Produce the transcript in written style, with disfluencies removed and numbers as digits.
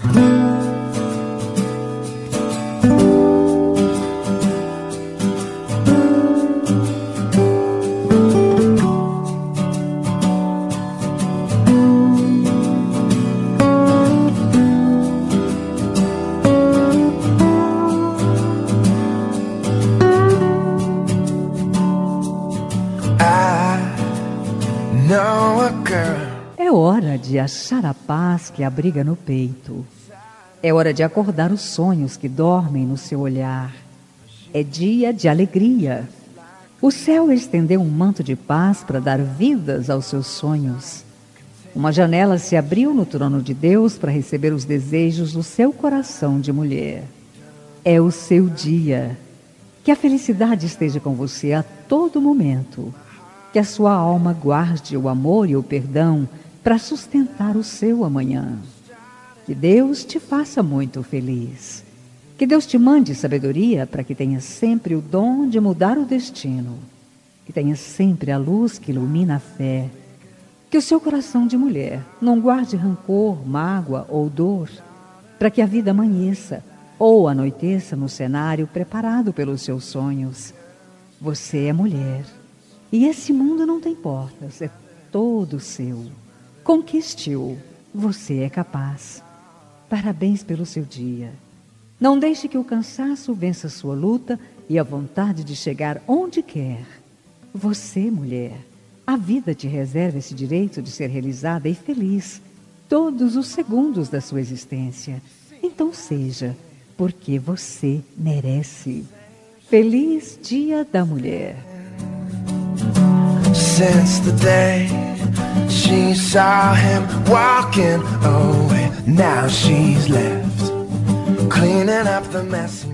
É hora de achar a paz que abriga no peito. É hora de acordar os sonhos que dormem no seu olhar. É dia de alegria. O céu estendeu um manto de paz para dar vidas aos seus sonhos. Uma janela se abriu no trono de Deus para receber os desejos do seu coração de mulher. É o seu dia. Que a felicidade esteja com você a todo momento. Que a sua alma guarde o amor e o perdão para sustentar o seu amanhã. Que Deus te faça muito feliz. Que Deus te mande sabedoria para que tenha sempre o dom de mudar o destino. Que tenha sempre a luz que ilumina a fé. Que o seu coração de mulher não guarde rancor, mágoa ou dor, para que a vida amanheça ou anoiteça no cenário preparado pelos seus sonhos. Você é mulher. E esse mundo não tem portas, é todo seu. Conquiste-o, você é capaz. Parabéns pelo seu dia. Não deixe que o cansaço vença sua luta e a vontade de chegar onde quer. Você, mulher, a vida te reserva esse direito de ser realizada e feliz todos os segundos da sua existência. Então seja, porque você merece. Feliz Dia da Mulher. Since the day she saw him walking away, now she's left cleaning up the mess.